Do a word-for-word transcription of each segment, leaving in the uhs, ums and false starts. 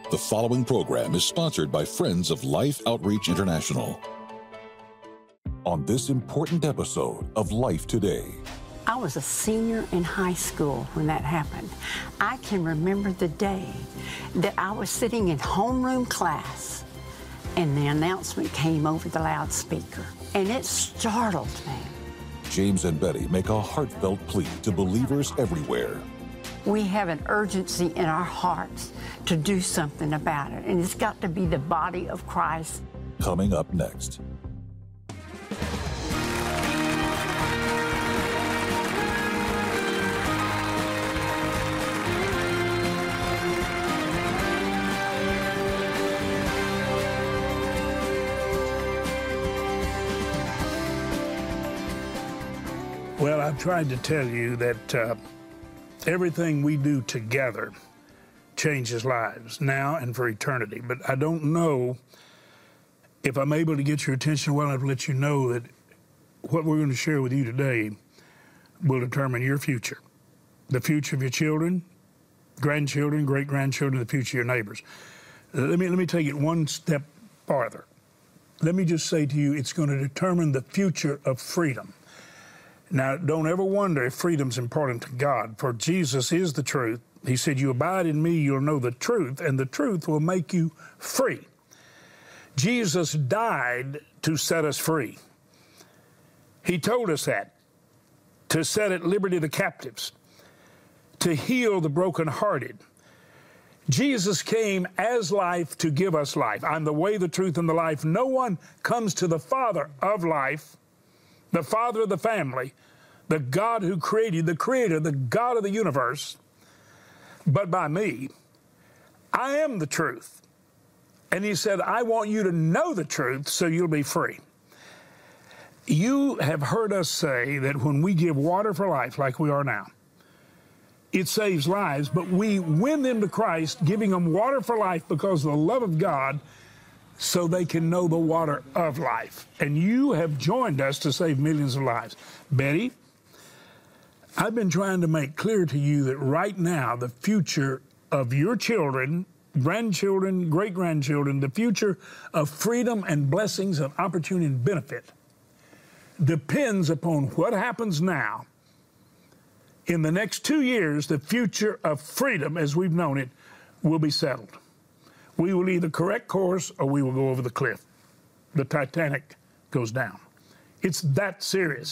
The following program is sponsored by Friends of Life Outreach International. On this important episode of Life Today. I was a senior in high school when that happened. I can remember the day that I was sitting in homeroom class and the announcement came over the loudspeaker, and it startled me. James and Betty make a heartfelt plea to believers everywhere. We have an urgency in our hearts to do something about it, and it's got to be the body of Christ. Coming up next. Well, I've tried to tell you that uh, everything we do together changes lives now and for eternity. But I don't know if I'm able to get your attention well enough to let you know that what we're going to share with you today will determine your future, the future of your children, grandchildren, great-grandchildren, the future of your neighbors. Uh, let me, let me take it one step farther. Let me just say to you, it's going to determine the future of freedom. Now, don't ever wonder if freedom's important to God, for Jesus is the truth. He said, you abide in me, you'll know the truth, and the truth will make you free. Jesus died to set us free. He told us that, to set at liberty the captives, to heal the brokenhearted. Jesus came as life to give us life. I'm the way, the truth, and the life. No one comes to the Father of life, the Father of the family, the God who created, the Creator, the God of the universe, but by me. I am the truth. And he said, I want you to know the truth so you'll be free. You have heard us say that when we give water for life like we are now, it saves lives, but we win them to Christ, giving them water for life because of the love of God, so they can know the water of life. And you have joined us to save millions of lives. Betty, I've been trying to make clear to you that right now, the future of your children, grandchildren, great-grandchildren, the future of freedom and blessings and opportunity and benefit depends upon what happens now. In the next two years, the future of freedom, as we've known it, will be settled. We will either correct course or we will go over the cliff. The Titanic goes down. It's that serious.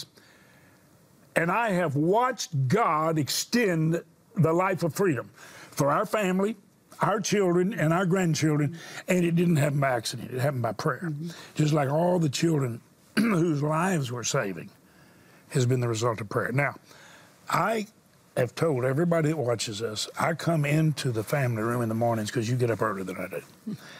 And I have watched God extend the life of freedom for our family, our children, and our grandchildren, and it didn't happen by accident. It happened by prayer. Mm-hmm. Just like all the children whose lives we're saving has been the result of prayer. Now, I have told everybody that watches us, I come into the family room in the mornings because you get up earlier than I do.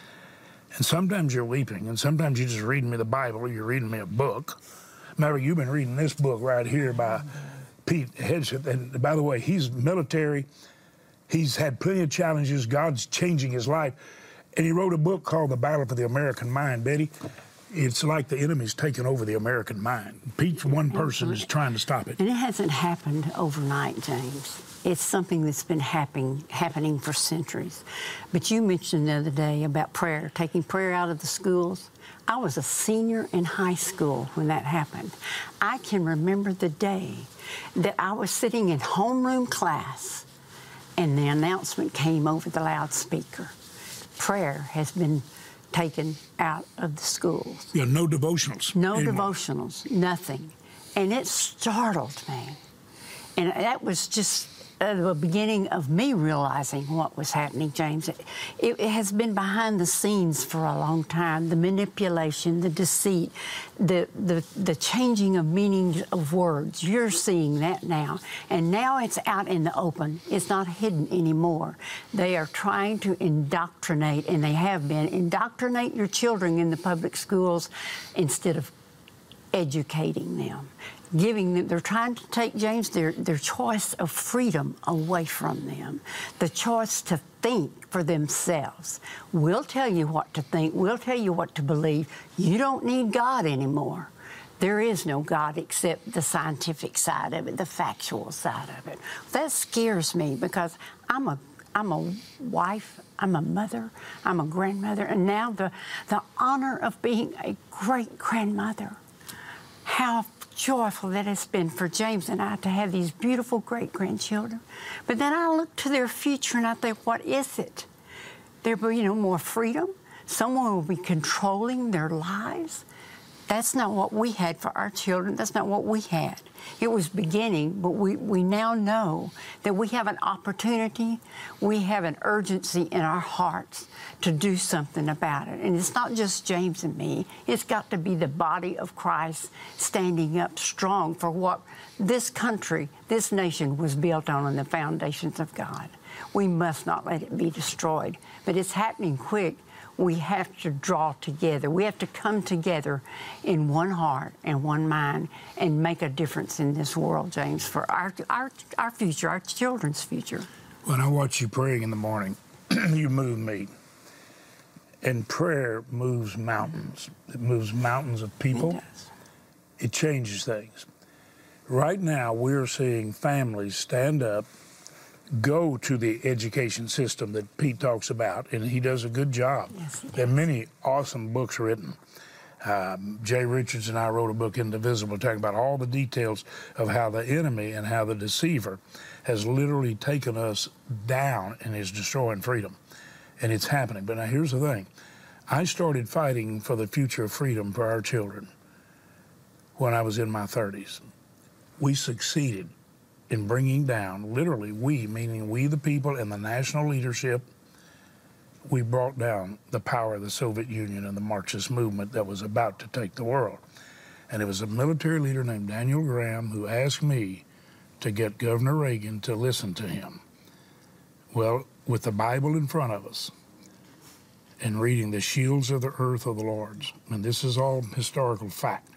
And sometimes you're weeping, and sometimes you're just reading me the Bible, or you're reading me a book. Matter, you've been reading this book right here by Pete Hegseth. And by the way, he's military. He's had plenty of challenges. God's changing his life. And he wrote a book called The Battle for the American Mind, Betty. It's like the enemy's taken over the American mind. Pete's one person is trying to stop it. And it hasn't happened overnight, James. It's something that's been happening, happening for centuries. But you mentioned the other day about prayer, taking prayer out of the schools. I was a senior in high school when that happened. I can remember the day that I was sitting in homeroom class and the announcement came over the loudspeaker. Prayer has been taken out of the schools. Yeah, no devotionals. No anymore. devotionals, nothing. And it startled me. And that was just uh, the beginning of me realizing what was happening, James. It, it has been behind the scenes for a long time. The manipulation, the deceit, the, the, the changing of meanings of words. You're seeing that now. And now it's out in the open. It's not hidden anymore. They are trying to indoctrinate, and they have been, indoctrinate your children in the public schools instead of educating them. Giving them, they're trying to take, James, their, their choice of freedom away from them. The choice to think for themselves. We'll tell you what to think. We'll tell you what to believe. You don't need God anymore. There is no God except the scientific side of it, the factual side of it. That scares me because I'm a I'm a wife, I'm a mother, I'm a grandmother, and now the, the honor of being a great-grandmother. How joyful that has been for James and I to have these beautiful great-grandchildren. But then I look to their future and I think, what is it? There'll be, you know, more freedom. Someone will be controlling their lives. That's not what we had for our children. That's not what we had. It was beginning, but we, we now know that we have an opportunity, we have an urgency in our hearts to do something about it. And it's not just James and me. It's got to be the body of Christ standing up strong for what this country, this nation was built on, on the foundations of God. We must not let it be destroyed. But it's happening quick. We have to draw together. We have to come together in one heart and one mind and make a difference in this world, James, for our our, our future, our children's future. When I watch you praying in the morning, you move me. And prayer moves mountains. It moves mountains of people. It does. It changes things. Right now, we're seeing families stand up, go to the education system that Pete talks about, and he does a good job. Yes, he does. There are many awesome books written. Um, Jay Richards and I wrote a book, Indivisible, talking about all the details of how the enemy and how the deceiver has literally taken us down and is destroying freedom. And it's happening. But now here's the thing. I started fighting for the future of freedom for our children when I was in my thirties. We succeeded in bringing down, literally we, meaning we the people and the national leadership, we brought down the power of the Soviet Union and the Marxist movement that was about to take the world. And it was a military leader named Daniel Graham who asked me to get Governor Reagan to listen to him. Well, with the Bible in front of us and reading the shields of the earth of the Lord's, and this is all historical fact,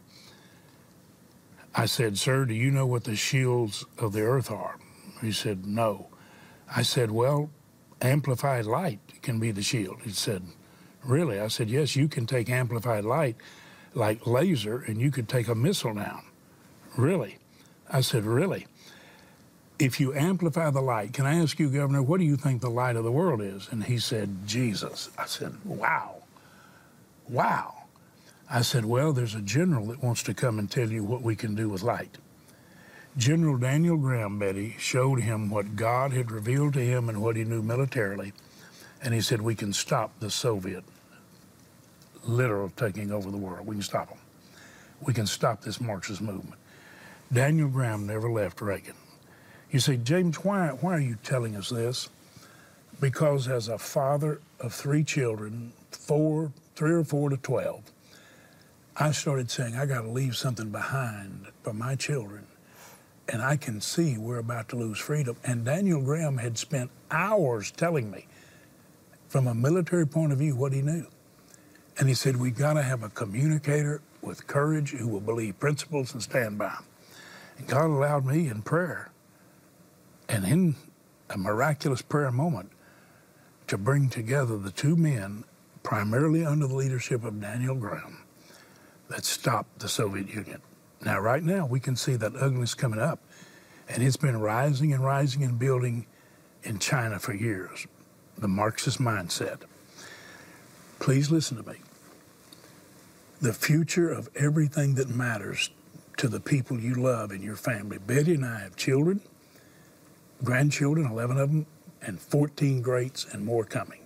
I said, sir, do you know what the shields of the earth are? He said, no. I said, well, amplified light can be the shield. He said, really? I said, yes, you can take amplified light like laser and you could take a missile down. Really? I said, really? If you amplify the light, can I ask you, Governor, what do you think the light of the world is? And he said, Jesus. I said, wow. Wow. I said, well, there's a general that wants to come and tell you what we can do with light. General Daniel Graham, Betty, showed him what God had revealed to him and what he knew militarily. And he said, we can stop the Soviet literal taking over the world. We can stop them. We can stop this Marxist movement. Daniel Graham never left Reagan. You say, James, why, why are you telling us this? Because as a father of three children, four, three or four to twelve, I started saying, I got to leave something behind for my children. And I can see we're about to lose freedom. And Daniel Graham had spent hours telling me, from a military point of view, what he knew. And he said, we got to have a communicator with courage who will believe principles and stand by them. And God allowed me in prayer, and in a miraculous prayer moment, to bring together the two men, primarily under the leadership of Daniel Graham, that stopped the Soviet Union. Now, right now, we can see that ugliness coming up, and it's been rising and rising and building in China for years, the Marxist mindset. Please listen to me. The future of everything that matters to the people you love in your family. Betty and I have children, grandchildren, eleven of them, and fourteen greats and more coming.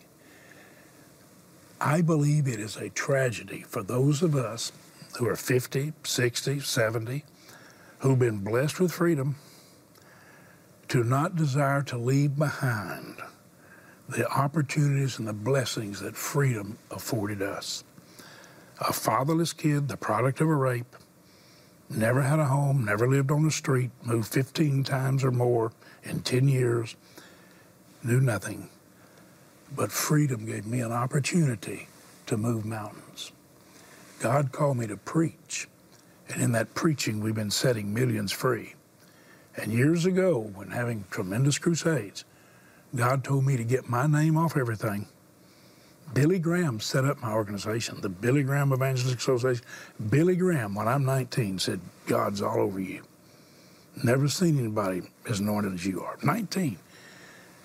I believe it is a tragedy for those of us who are fifty, sixty, seventy, who've been blessed with freedom, to not desire to leave behind the opportunities and the blessings that freedom afforded us. A fatherless kid, the product of a rape, never had a home, never lived on the street, moved fifteen times or more in ten years, knew nothing. But freedom gave me an opportunity to move mountains. God called me to preach, and in that preaching, we've been setting millions free. And years ago, when having tremendous crusades, God told me to get my name off everything. Billy Graham set up my organization, the Billy Graham Evangelistic Association. Billy Graham, when I'm nineteen, said, God's all over you. Never seen anybody as anointed as you are. nineteen.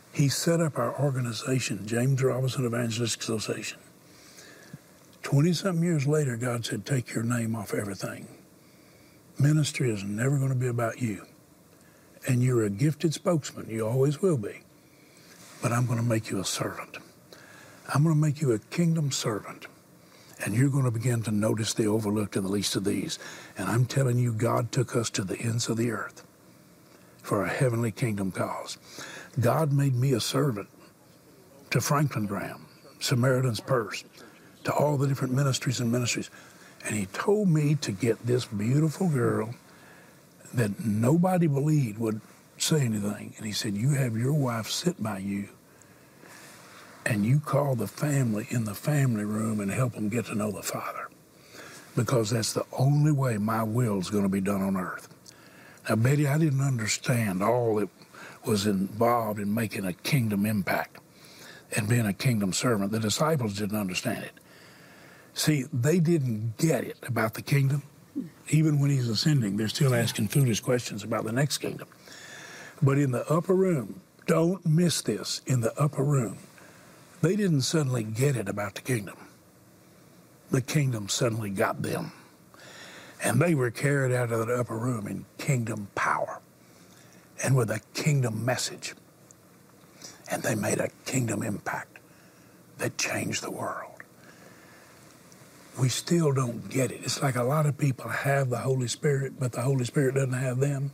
He set up our organization, James Robison Evangelistic Association. twenty-something years later, God said, take your name off everything. Ministry is never going to be about you. And you're a gifted spokesman. You always will be. But I'm going to make you a servant. I'm going to make you a kingdom servant. And you're going to begin to notice the overlooked and the least of these. And I'm telling you, God took us to the ends of the earth for a heavenly kingdom cause. God made me a servant to Franklin Graham, Samaritan's Purse, to all the different ministries and ministries. And he told me to get this beautiful girl that nobody believed would say anything. And he said, you have your wife sit by you, and you call the family in the family room and help them get to know the Father, because that's the only way my will is going to be done on earth. Now, Betty, I didn't understand all that was involved in making a kingdom impact and being a kingdom servant. The disciples didn't understand it. See, they didn't get it about the kingdom. Even when he's ascending, they're still asking foolish questions about the next kingdom. But in the upper room, don't miss this, in the upper room, they didn't suddenly get it about the kingdom. The kingdom suddenly got them. And they were carried out of the upper room in kingdom power and with a kingdom message. And they made a kingdom impact that changed the world. We still don't get it. It's like a lot of people have the Holy Spirit, but the Holy Spirit doesn't have them.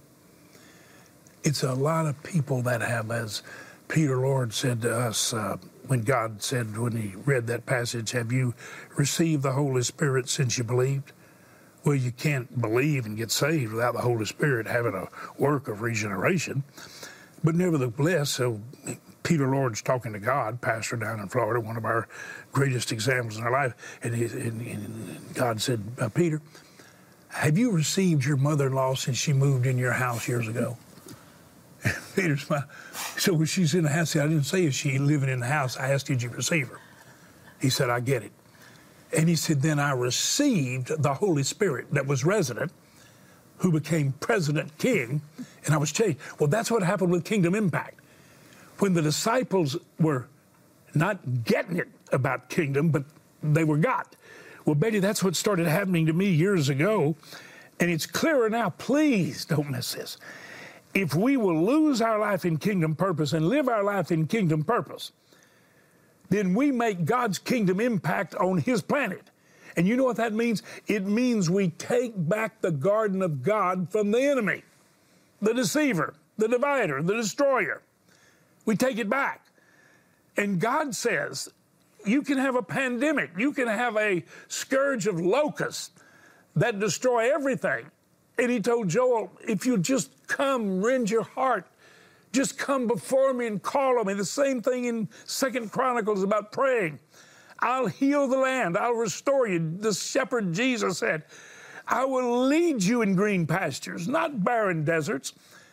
It's a lot of people that have, as Peter Lord said to us, uh, when God said, when he read that passage, have you received the Holy Spirit since you believed? Well, you can't believe and get saved without the Holy Spirit having a work of regeneration. But nevertheless, so Peter Lord's talking to God, pastor down in Florida, one of our greatest examples in our life. And, he, and, and God said, uh, Peter, have you received your mother-in-law since she moved in your house years ago? Peter smiled. So when she's in the house, I didn't say, is she living in the house? I asked, did you receive her? He said, I get it. And he said, then I received the Holy Spirit that was resident, who became President King, and I was changed. Well, that's what happened with Kingdom Impact. When the disciples were not getting it about kingdom, but they were got. Well, Betty, that's what started happening to me years ago, and it's clearer now. Please don't miss this. If we will lose our life in kingdom purpose and live our life in kingdom purpose, then we make God's kingdom impact on his planet. And you know what that means? It means we take back the garden of God from the enemy, the deceiver, the divider, the destroyer. We take it back. And God says, you can have a pandemic, you can have a scourge of locusts that destroy everything. And he told Joel, if you just come, rend your heart, just come before me and call on me. The same thing in Second Chronicles about praying. I'll heal the land. I'll restore you. The shepherd Jesus said, I will lead you in green pastures, not barren deserts.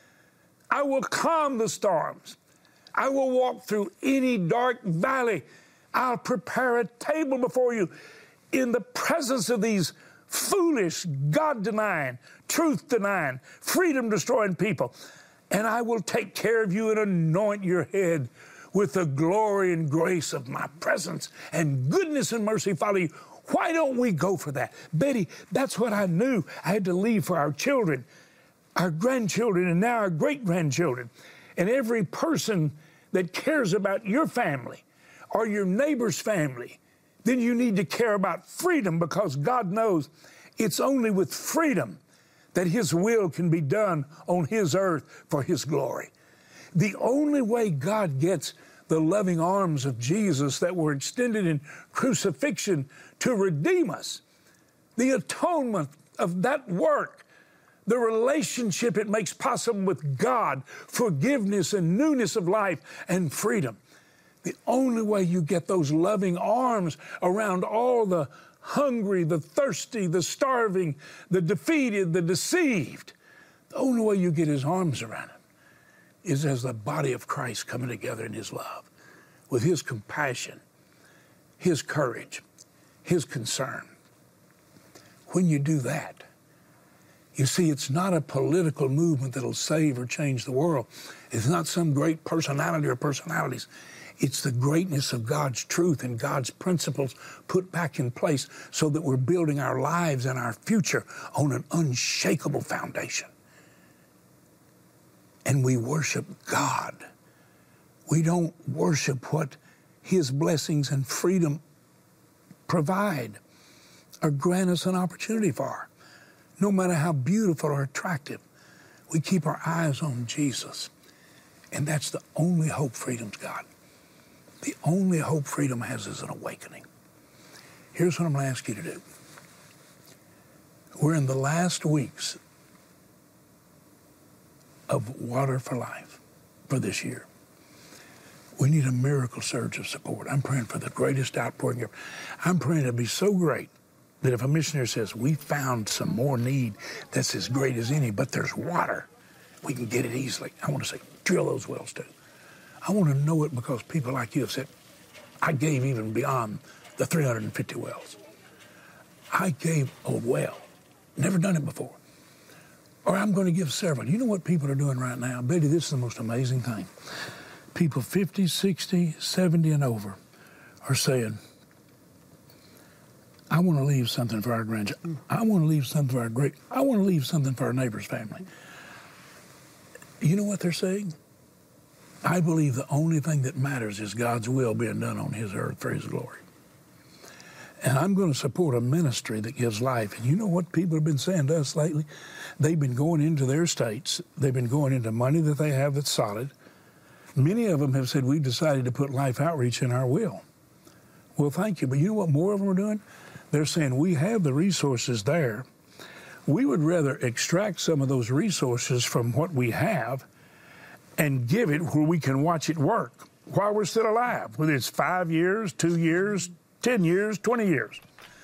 I will calm the storms. I will walk through any dark valley. I'll prepare a table before you in the presence of these foolish, God-denying, truth-denying, freedom-destroying people. And I will take care of you and anoint your head with the glory and grace of my presence, and goodness and mercy follow you. Why don't we go for that? Betty, that's what I knew I had to leave for our children, our grandchildren, and now our great-grandchildren. And every person that cares about your family or your neighbor's family, then you need to care about freedom, because God knows it's only with freedom that his will can be done on his earth for his glory. The only way God gets the loving arms of Jesus that were extended in crucifixion to redeem us, the atonement of that work, the relationship it makes possible with God, forgiveness and newness of life and freedom. The only way you get those loving arms around all the hungry, the thirsty, the starving, the defeated, the deceived, the only way you get his arms around them is as the body of Christ coming together in his love, with his compassion, his courage, his concern. When you do that, You see, it's not a political movement that'll save or change the world. It's not some great personality or personalities. It's the greatness of God's truth and God's principles put back in place so that we're building our lives and our future on an unshakable foundation. And we worship God. We don't worship what His blessings and freedom provide or grant us an opportunity for. No matter how beautiful or attractive, we keep our eyes on Jesus. And that's the only hope freedom's got. The only hope freedom has is an awakening. Here's what I'm going to ask you to do. We're in the last weeks of Water for Life for this year. We need a miracle surge of support. I'm praying for the greatest outpouring ever. I'm praying it'll be so great that if a missionary says, we found some more need that's as great as any, but there's water, we can get it easily. I want to say, drill those wells too. I want to know it because people like you have said, I gave even beyond the three hundred fifty wells. I gave a well, never done it before. Or I'm going to give several. You know what people are doing right now? Betty, this is the most amazing thing. People fifty, sixty, seventy and over are saying, I want to leave something for our grandchildren. I want to leave something for our great, I want to leave something for our neighbor's family. You know what they're saying? I believe the only thing that matters is God's will being done on His earth for His glory. And I'm going to support a ministry that gives life. And you know what people have been saying to us lately? They've been going into their states. They've been going into money that they have that's solid. Many of them have said, we've decided to put Life Outreach in our will. Well, thank you. But you know what more of them are doing? They're saying, we have the resources there. We would rather extract some of those resources from what we have and give it where we can watch it work while we're still alive, whether it's five years, two years, ten years, twenty years.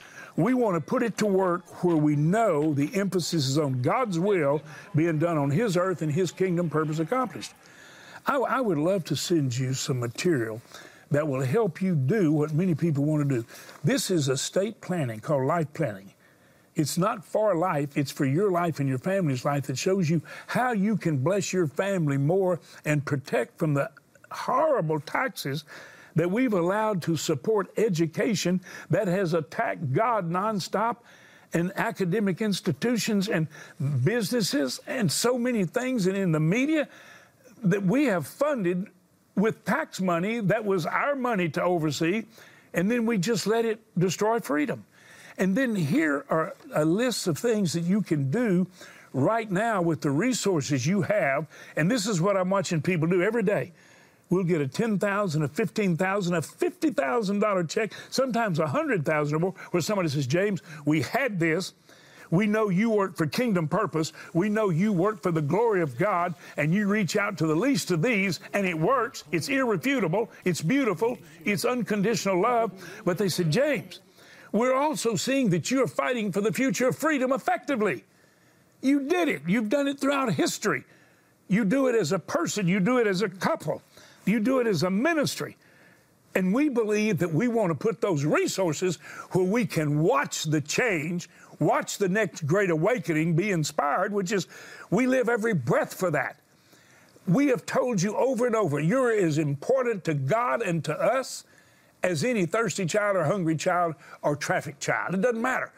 We want to put it to work where we know the emphasis is on God's will being done on His earth and His kingdom purpose accomplished. I, I would love to send you some material that will help you do what many people want to do. This is estate planning called life planning. It's not for life, it's for your life and your family's life that shows you how you can bless your family more and protect from the horrible taxes that we've allowed to support education that has attacked God nonstop, and academic institutions and businesses and so many things, and in the media that we have funded with tax money that was our money to oversee, and then we just let it destroy freedom. And then here are a list of things that you can do right now with the resources you have. And this is what I'm watching people do every day. We'll get a ten thousand dollars, a fifteen thousand dollars, a fifty thousand dollars check, sometimes one hundred thousand dollars or more, where somebody says, James, we had this. We know you work for kingdom purpose. We know you work for the glory of God, and you reach out to the least of these, and it works. It's irrefutable. It's beautiful. It's unconditional love. But they said, James, we're also seeing that you're fighting for the future of freedom effectively. You did it. You've done it throughout history. You do it as a person. You do it as a couple. You do it as a ministry. And we believe that we want to put those resources where we can watch the change, watch the next great awakening, be inspired, which is we live every breath for that. We have told you over and over, you're as important to God and to us as any thirsty child or hungry child or trafficked child. It doesn't matter.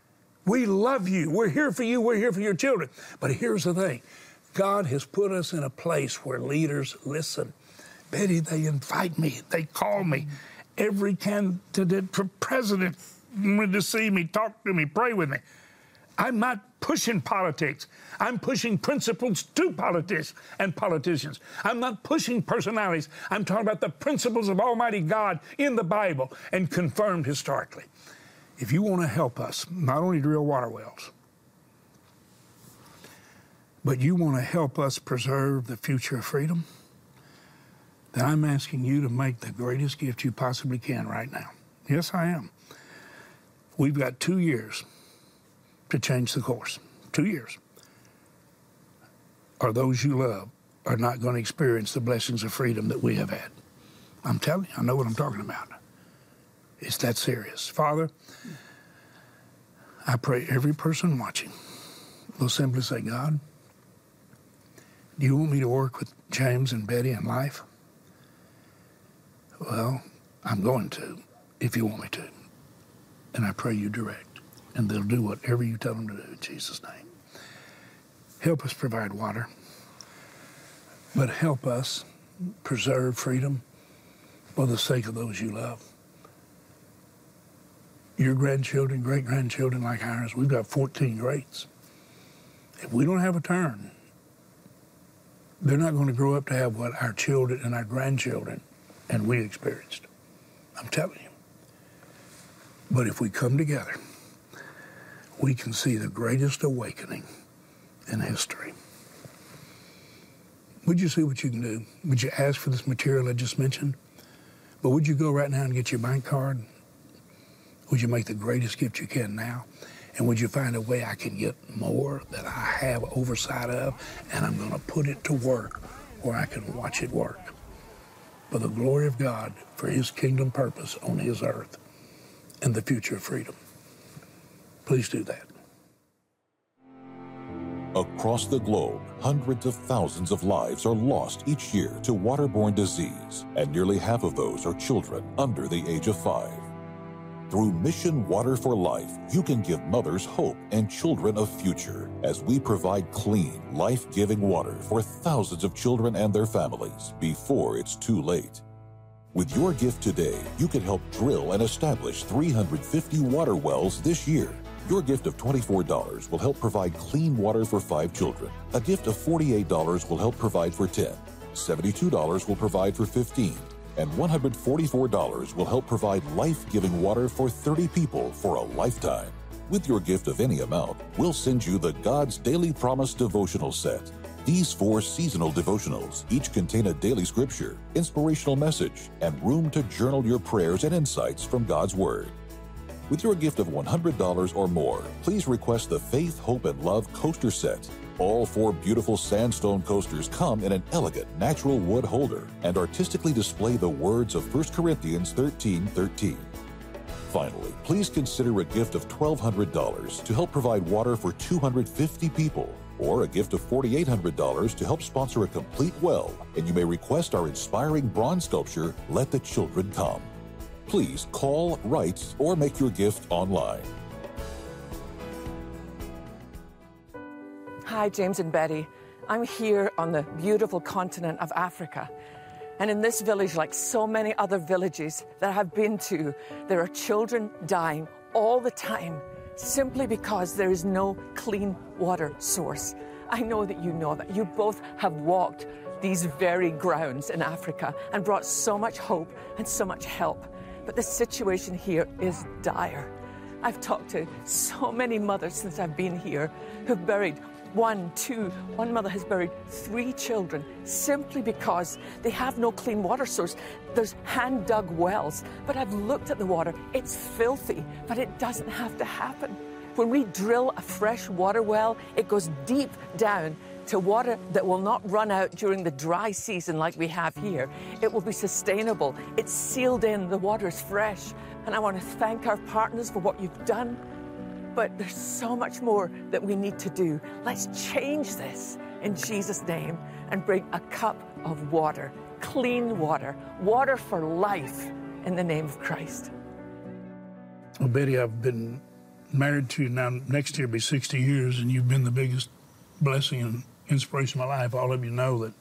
We love you. We're here for you. We're here for your children. But here's the thing. God has put us in a place where leaders listen. Betty, they invite me. They call me. Every candidate for president wanted to see me, talk to me, pray with me. I'm not pushing politics. I'm pushing principles to politics and politicians. I'm not pushing personalities. I'm talking about the principles of Almighty God in the Bible and confirmed historically. If you want to help us, not only drill water wells, but you want to help us preserve the future of freedom, then I'm asking you to make the greatest gift you possibly can right now. Yes, I am. We've got two years to change the course. Two years. Or those you love are not going to experience the blessings of freedom that we have had. I'm telling you, I know what I'm talking about. It's that serious. Father, I pray every person watching we'll simply say, God, do you want me to work with James and Betty in life? Well, I'm going to, if you want me to. And I pray you direct. And they'll do whatever you tell them to do in Jesus' name. Help us provide water, but help us preserve freedom for the sake of those you love. Your grandchildren, great-grandchildren like ours, we've got fourteen greats. If we don't have a turn, they're not going to grow up to have what our children and our grandchildren and we experienced. I'm telling you. But if we come together, we can see the greatest awakening in history. Would you see what you can do? Would you ask for this material I just mentioned? But would you go right now and get your bank card? Would you make the greatest gift you can now? And would you find a way I can get more that I have oversight of, and I'm going to put it to work where I can watch it work for the glory of God, for his kingdom purpose on his earth and the future of freedom. Please do that. Across the globe, hundreds of thousands of lives are lost each year to waterborne disease, and nearly half of those are children under the age of five. Through Mission Water for Life, you can give mothers hope and children a future as we provide clean, life-giving water for thousands of children and their families before it's too late. With your gift today, you can help drill and establish three hundred fifty water wells this year. Your gift of twenty-four dollars will help provide clean water for five children. A gift of forty-eight dollars will help provide for ten. seventy-two dollars will provide for fifteen. And one hundred forty-four dollars will help provide life-giving water for thirty people for a lifetime. With your gift of any amount, we'll send you the God's Daily Promise devotional set. These four seasonal devotionals each contain a daily scripture, inspirational message, and room to journal your prayers and insights from God's Word. With your gift of one hundred dollars or more, please request the Faith, Hope, and Love coaster set. All four beautiful sandstone coasters come in an elegant natural wood holder and artistically display the words of First Corinthians thirteen thirteen. Finally, please consider a gift of twelve hundred dollars to help provide water for two hundred fifty people, or a gift of four thousand eight hundred dollars to help sponsor a complete well, and you may request our inspiring bronze sculpture, Let the Children Come. Please call, write, or make your gift online. Hi, James and Betty. I'm here on the beautiful continent of Africa. And in this village, like so many other villages that I've been to, there are children dying all the time simply because there is no clean water source. I know that you know that. You both have walked these very grounds in Africa and brought so much hope and so much help. But the situation here is dire. I've talked to so many mothers since I've been here who've buried one, two, one mother has buried three children simply because they have no clean water source. There's hand-dug wells, but I've looked at the water. It's filthy, but it doesn't have to happen. When we drill a fresh water well, it goes deep down to water that will not run out during the dry season like we have here. It will be sustainable. It's sealed in. The water is fresh. And I want to thank our partners for what you've done. But there's so much more that we need to do. Let's change this in Jesus' name and bring a cup of water, clean water, water for life in the name of Christ. Well, Betty, I've been married to you now, next year will be sixty years, and you've been the biggest blessing and inspiration of my life. All of you know that,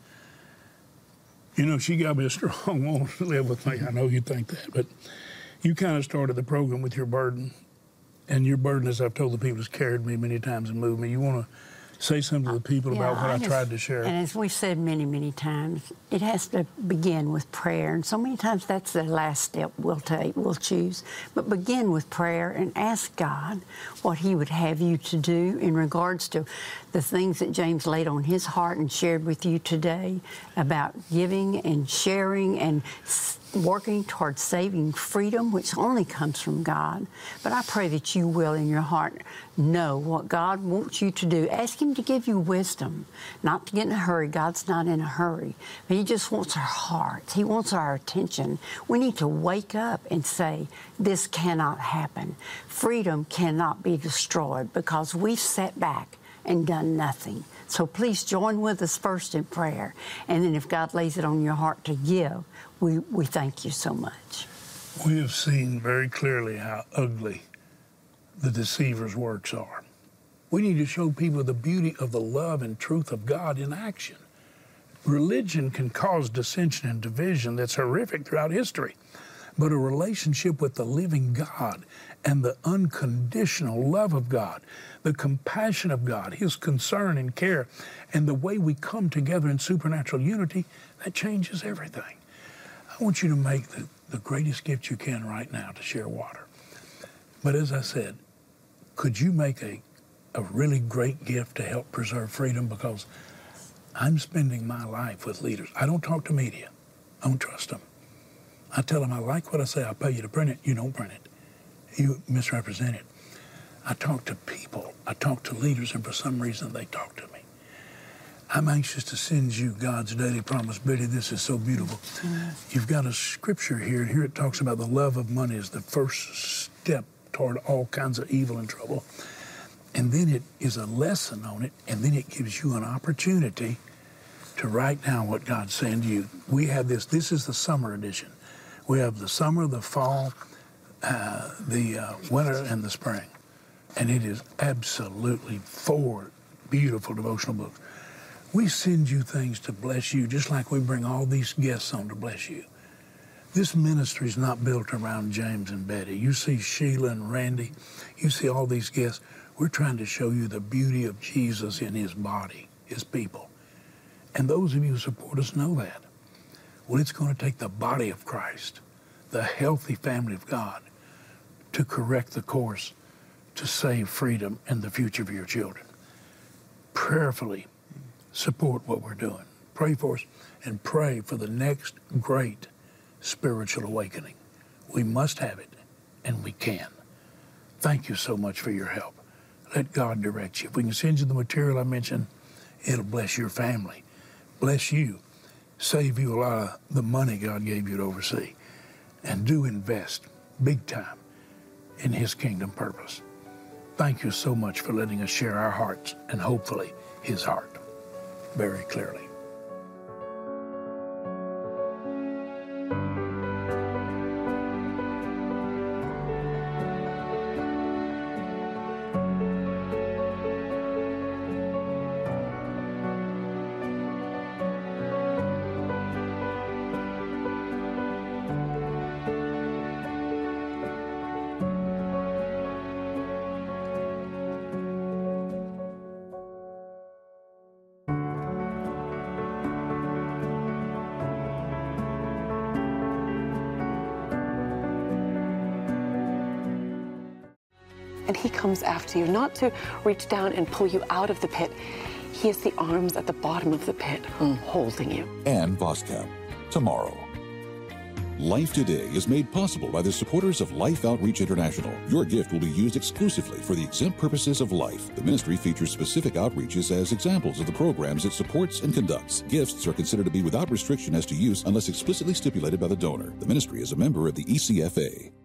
you know, she got me a strong woman to live with me. I know you think that, but you kind of started the program with your burden. And your burden, as I've told the people, has carried me many times and moved me. You want to say something to the people yeah, about what I, I just, tried to share? And as we've said many, many times, it has to begin with prayer. And so many times that's the last step we'll take, we'll choose. But begin with prayer and ask God what he would have you to do in regards to the things that James laid on his heart and shared with you today about giving and sharing and working towards saving freedom, which only comes from God. But I pray that you will in your heart know what God wants you to do. Ask him to give you wisdom, not to get in a hurry. God's not in a hurry. But he just wants our hearts. He wants our attention. We need to wake up and say, this cannot happen. Freedom cannot be destroyed because we sat back and done nothing. So please join with us first in prayer. And then if God lays it on your heart to give, we, we thank you so much. We have seen very clearly how ugly the deceiver's works are. We need to show people the beauty of the love and truth of God in action. Religion can cause dissension and division that's horrific throughout history. But a relationship with the living God and the unconditional love of God, the compassion of God, His concern and care, and the way we come together in supernatural unity, that changes everything. I want you to make the, the greatest gift you can right now to share water. But as I said, could you make a, a really great gift to help preserve freedom? Because I'm spending my life with leaders. I don't talk to media. I don't trust them. I tell them, I like what I say. I'll pay you to print it. You don't print it. You misrepresent it. I talk to people. I talk to leaders, and for some reason, they talk to me. I'm anxious to send you God's daily promise. Betty, this is so beautiful. Mm-hmm. You've got a scripture here, and here it talks about the love of money is the first step toward all kinds of evil and trouble. And then it is a lesson on it, and then it gives you an opportunity to write down what God's saying to you. We have this. This is the summer edition. We have the summer, the fall, uh, the uh, winter, and the spring. And it is absolutely four beautiful devotional books. We send you things to bless you, just like we bring all these guests on to bless you. This ministry is not built around James and Betty. You see Sheila and Randy. You see all these guests. We're trying to show you the beauty of Jesus in His body, His people. And those of you who support us know that. Well, it's going to take the body of Christ, the healthy family of God, to correct the course, to save freedom and the future of your children. Prayerfully support what we're doing. Pray for us and pray for the next great spiritual awakening. We must have it, and we can. Thank you so much for your help. Let God direct you. If we can send you the material I mentioned, it'll bless your family, bless you, save you a lot of the money God gave you to oversee, and do invest big time in His kingdom purpose. Thank you so much for letting us share our hearts and hopefully His heart very clearly. And He comes after you, not to reach down and pull you out of the pit. He has the arms at the bottom of the pit, mm. holding you. Ann Voskamp, tomorrow. Life Today is made possible by the supporters of Life Outreach International. Your gift will be used exclusively for the exempt purposes of life. The ministry features specific outreaches as examples of the programs it supports and conducts. Gifts are considered to be without restriction as to use unless explicitly stipulated by the donor. The ministry is a member of the E C F A.